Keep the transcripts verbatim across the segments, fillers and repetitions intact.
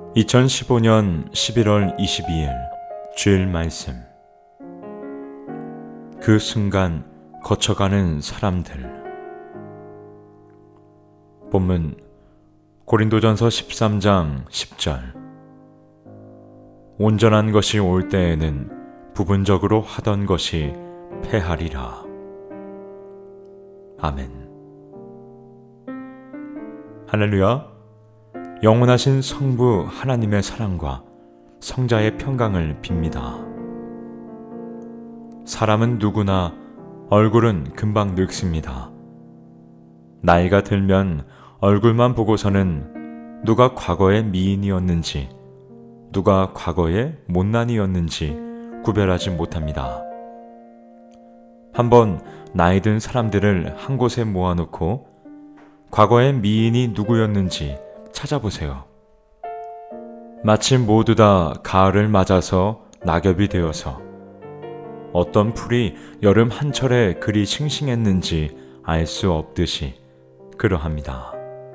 이천십오년 십일월 이십이일 주일 말씀. 그 순간 거쳐가는 사람들. 본문 고린도전서 십삼장 십절. 온전한 것이 올 때에는 부분적으로 하던 것이 패하리라. 아멘. 할렐루야. 영원하신 성부 하나님의 사랑과 성자의 평강을 빕니다. 사람은 누구나 얼굴은 금방 늙습니다. 나이가 들면 얼굴만 보고서는 누가 과거의 미인이었는지, 누가 과거의 못난이였는지 구별하지 못합니다. 한번 나이 든 사람들을 한 곳에 모아놓고 과거의 미인이 누구였는지 찾아보세요. 마침 모두 다 가을을 맞아서 낙엽이 되어서 어떤 풀이 여름 한철에 그리 싱싱했는지 알 수 없듯이 그러합니다.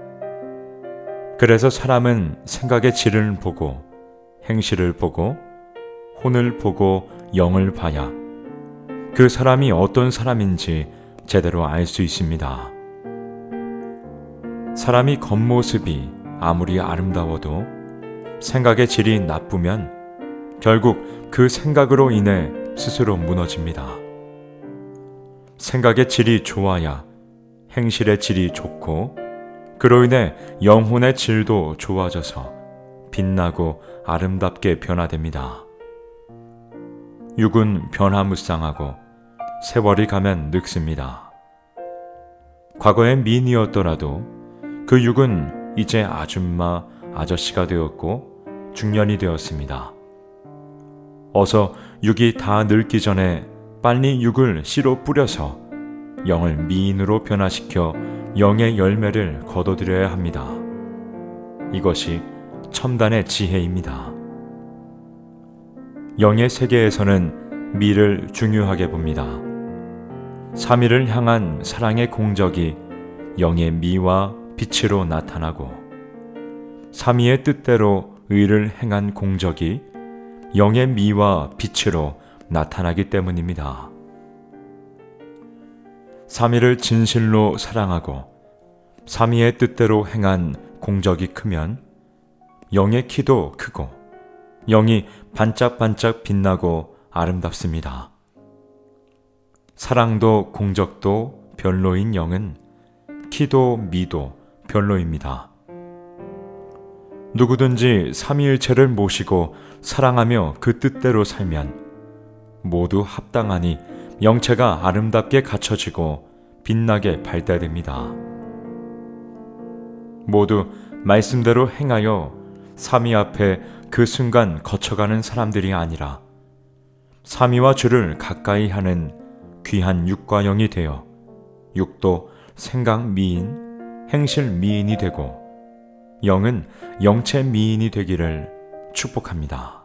그래서 사람은 생각의 질을 보고 행실을 보고 혼을 보고 영을 봐야 그 사람이 어떤 사람인지 제대로 알 수 있습니다. 사람이 겉모습이 아무리 아름다워도 생각의 질이 나쁘면 결국 그 생각으로 인해 스스로 무너집니다. 생각의 질이 좋아야 행실의 질이 좋고, 그로 인해 영혼의 질도 좋아져서 빛나고 아름답게 변화됩니다. 육은 변화무쌍하고 세월이 가면 늙습니다. 과거의 미인이었더라도 그 육은 이제 아줌마, 아저씨가 되었고 중년이 되었습니다. 어서 육이 다 늙기 전에 빨리 육을 씨로 뿌려서 영을 미인으로 변화시켜 영의 열매를 거둬들여야 합니다. 이것이 첨단의 지혜입니다. 영의 세계에서는 미를 중요하게 봅니다. 삼위를 향한 사랑의 공적이 영의 미와 빛으로 나타나고, 삼위의 뜻대로 의를 행한 공적이 영의 미와 빛으로 나타나기 때문입니다. 삼위를 진실로 사랑하고 삼위의 뜻대로 행한 공적이 크면 영의 키도 크고 영이 반짝반짝 빛나고 아름답습니다. 사랑도 공적도 별로인 영은 키도 미도 별로입니다. 누구든지 삼위일체를 모시고 사랑하며 그 뜻대로 살면 모두 합당하니 영체가 아름답게 갖춰지고 빛나게 발달됩니다. 모두 말씀대로 행하여 삼위 앞에 그 순간 거쳐가는 사람들이 아니라 삼위와 주를 가까이 하는 귀한 육과 영이 되어 육도 생각 미인, 행실 미인이 되고 영은 영체 미인이 되기를 축복합니다.